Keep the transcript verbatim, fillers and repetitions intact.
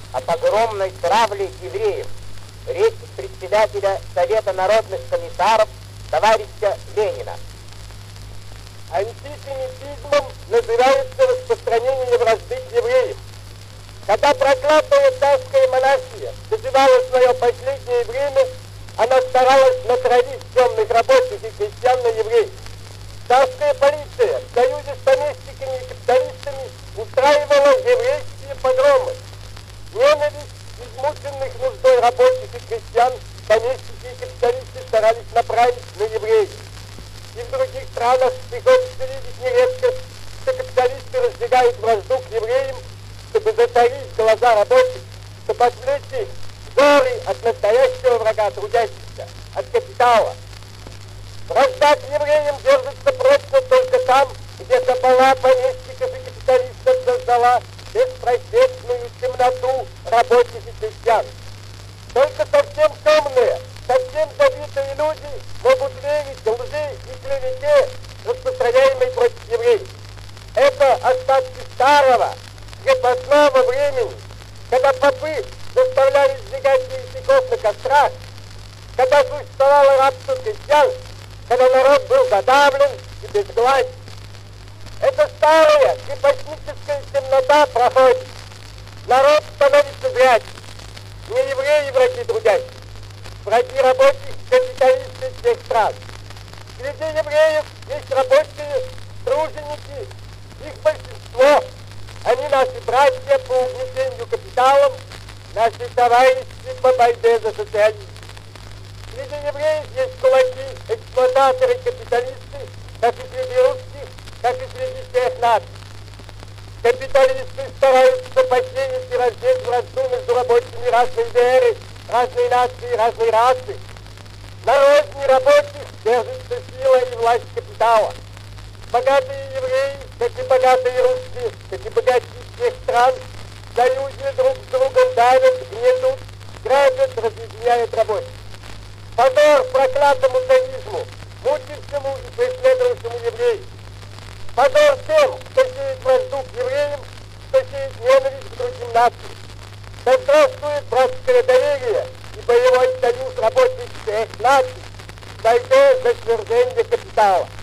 о погромной травле евреев. Речь председателя Совета народных комиссаров товарища Ленина. Антисемитизмом называется распространение вражды к евреям. Когда проклятая царская монархия доживала свое последнее время, она старалась натравить темных рабочих и крестьян на евреев. Царская полиция в союзе с помещиками и капиталистами устраивала еврейские погромы. Ненависть измученных нуждой рабочих и крестьян помещики и капиталисты старались направить на евреев. И в других странах приходится видеть нередко, что капиталисты разжигают вражду к евреям, чтобы затарить глаза рабочих, чтобы отвлечь их взоры от настоящего врага, трудящихся, от капитала. Вражда к евреям держится прочно только там, где собола помещиков и капиталистов создала беспросветную темноту рабочих и крестьян. Только совсем темные, совсем забитые люди могут верить лжи и клевете, распространяемой против евреев. Это остатки старого, крепостного времени, когда попы заставляли сжигать еретиков на кострах, когда существовало рабство крестьян, когда народ был задавлен и безгласен. Эта старая крепостническая темнота проходит. Народ становится зрячим. Не евреи враги трудящих, враги рабочих, капиталисты всех стран. Среди евреев есть рабочие, труженики, их большинство. Они наши братья по угнетению капиталом, наши товарищи по борьбе за социализм. Среди евреев есть кулаки, эксплуататоры, капиталисты, как и среди русских, как и среди всех наций. Капиталисты стараются посеять и раздеть вражду между рабочими разной веры, разной нации, разной расы. На розни рабочих держится сила и власть капитала. Богатые евреи, как и богатые русские, как и богачи всех стран, в союзе друг с другом давят, гнетут, грабят, разъединяют рабочих. Позор проклятому царизму, мучившему и преследовавшему евреев. Позор тем, кто сеет вражду к евреям, кто сеет ненависть к другим нациям. Да здравствует братское доверие и боевой союз рабочих всех наций в борьбе за свержение капитала.